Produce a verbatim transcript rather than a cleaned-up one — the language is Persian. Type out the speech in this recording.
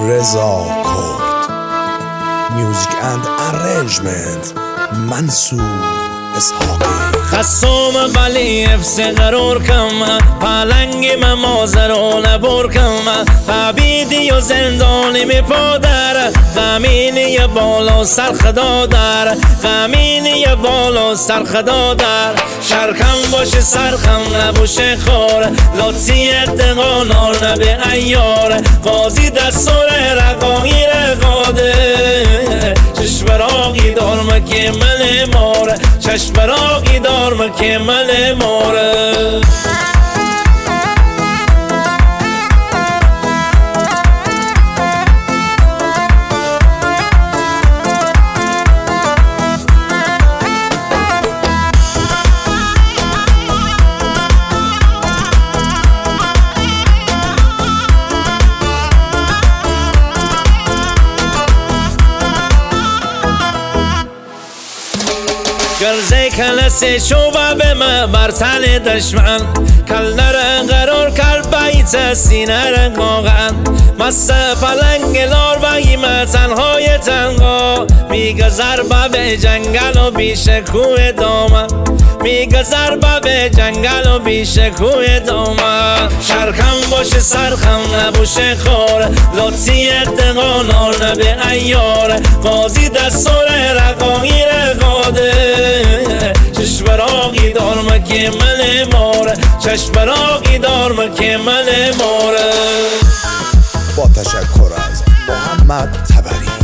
رضا کرد. میوزیک اند ارنجمنت منصور اسحاقی. خصوم ولی افس قرار کم پلنگی من مازرو نبور کم قبیدی و زندانی می پادر غمینی بالا سرخدا در غمینی بالا سرخدا در شرکم باشه سرخم نباشه خور لطی اتقانار نبه ایار قاضی دستور رقایی رقاده چشم راقی دار مکمل مار چشم راقی دار مکمل مار. گرزه کلسه شوبه به من بر تن دشمن کلنر قرار کرد بیت سینه رنگاغن مست پلنگ لار بگیم تنهای تنگا میگذر به جنگل و بیش کوه دامن میگذر به جنگل و بیش کوه دامن شرکم باشه سرخم نباشه خور لطی اتقانار نبه ایار قاضی دستور رقایی رقاده چشم راقی دار مکمل مار چشم راقی دار مکمل مار. با تشکر از محمد تبری.